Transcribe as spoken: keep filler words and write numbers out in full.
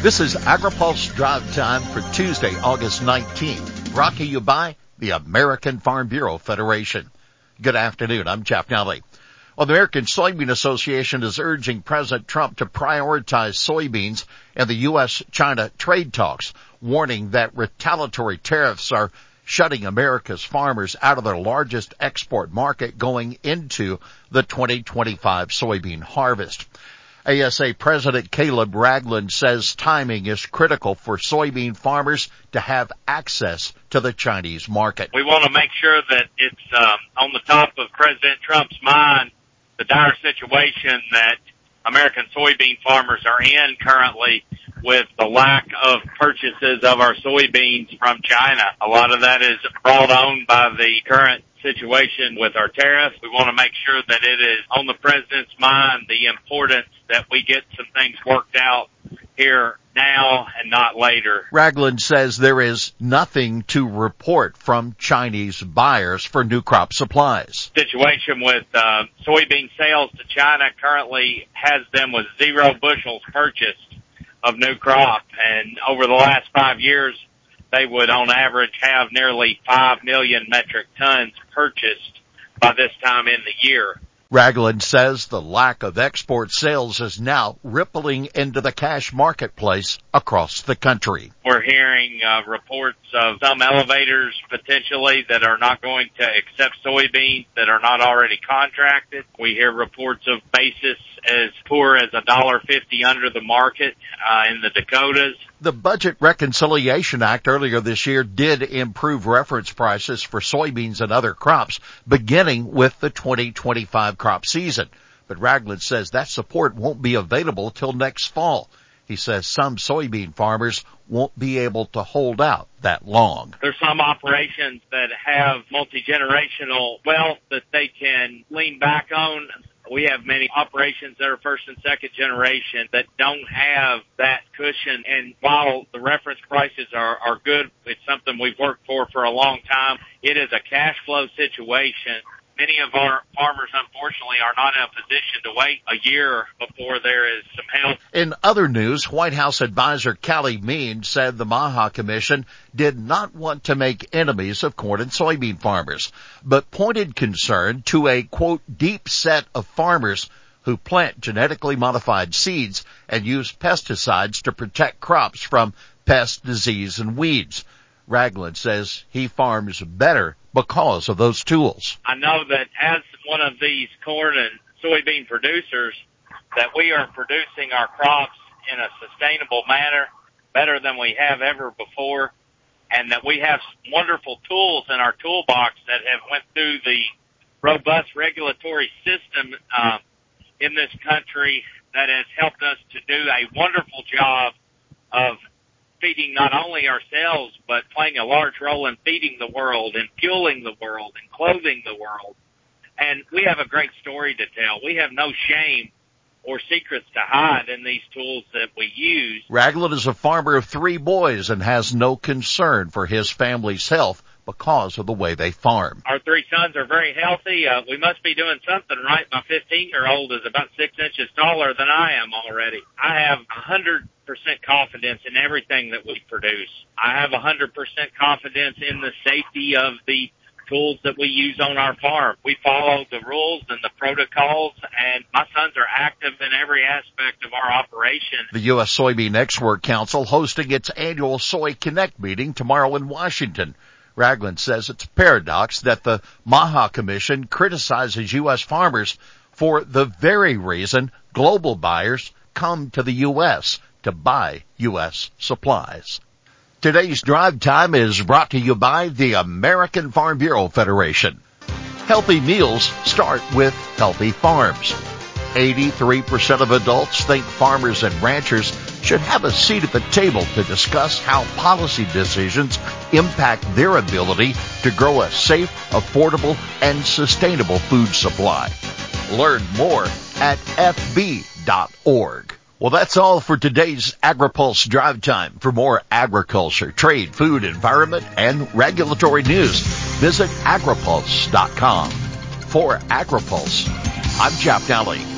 This is AgriPulse Drive Time for Tuesday, August nineteenth, brought to you by the American Farm Bureau Federation. Good afternoon, I'm Jeff Nally. Well, the American Soybean Association is urging President Trump to prioritize soybeans in the U S China trade talks, warning that retaliatory tariffs are shutting America's farmers out of their largest export market going into the twenty twenty-five soybean harvest. A S A President Caleb Ragland says timing is critical for soybean farmers to have access to the Chinese market. We want to make sure that it's um, on the top of President Trump's mind, the dire situation that American soybean farmers are in currently with the lack of purchases of our soybeans from China. A lot of that is brought on by the current situation with our tariffs. We want to make sure that it is on the president's mind, the importance that we get some things worked out here now and not later. Ragland says there is nothing to report from Chinese buyers for new crop supplies. Situation with uh, soybean sales to China currently has them with zero bushels purchased of new crop, and over the last five years, they would on average have nearly five million metric tons purchased by this time in the year. Ragland says the lack of export sales is now rippling into the cash marketplace across the country. We're hearing uh, reports of some elevators potentially that are not going to accept soybeans that are not already contracted. We hear reports of basis as poor as a dollar fifty under the market uh, in the Dakotas. The Budget Reconciliation Act earlier this year did improve reference prices for soybeans and other crops, beginning with the twenty twenty-five crop season. But Ragland says that support won't be available till next fall. He says some soybean farmers won't be able to hold out that long. There's some operations that have multi-generational wealth that they can lean back on. We have many operations that are first and second generation that don't have that cushion. And while the reference prices are, are good, it's something we've worked for for a long time. It is a cash flow situation. Many of our farmers, unfortunately, are not in a position to wait a year before there is some help. In other news, White House advisor Callie Means said the Maha Commission did not want to make enemies of corn and soybean farmers, but pointed concern to a, quote, deep set of farmers who plant genetically modified seeds and use pesticides to protect crops from pest, disease, and weeds. Ragland says he farms better because of those tools. I know that as one of these corn and soybean producers, that we are producing our crops in a sustainable manner, better than we have ever before, and that we have wonderful tools in our toolbox that have went through the robust regulatory system uh, in this country that has helped us to do a wonderful job of feeding not only ourselves, but playing a large role in feeding the world and fueling the world and clothing the world. And we have a great story to tell. We have no shame or secrets to hide in these tools that we use. Ragland is a farmer of three boys and has no concern for his family's health because of the way they farm. Our three sons are very healthy. Uh, we must be doing something right. My fifteen-year-old is about six inches taller than I am already. I have one hundred percent confidence in everything that we produce. I have one hundred percent confidence in the safety of the tools that we use on our farm. We follow the rules and the protocols, and my sons are active in every aspect of our operation. The U S Soybean Export Council hosting its annual Soy Connect meeting tomorrow in Washington. Ragland says it's a paradox that the Maha Commission criticizes U S farmers for the very reason global buyers come to the U S to buy U S supplies. Today's Drive Time is brought to you by the American Farm Bureau Federation. Healthy meals start with healthy farms. eighty-three percent of adults think farmers and ranchers should have a seat at the table to discuss how policy decisions impact their ability to grow a safe, affordable, and sustainable food supply. Learn more at f b dot org. Well, that's all for today's AgriPulse Drive Time. For more agriculture, trade, food, environment, and regulatory news, visit agripulse dot com. For AgriPulse, I'm Jeff Nally.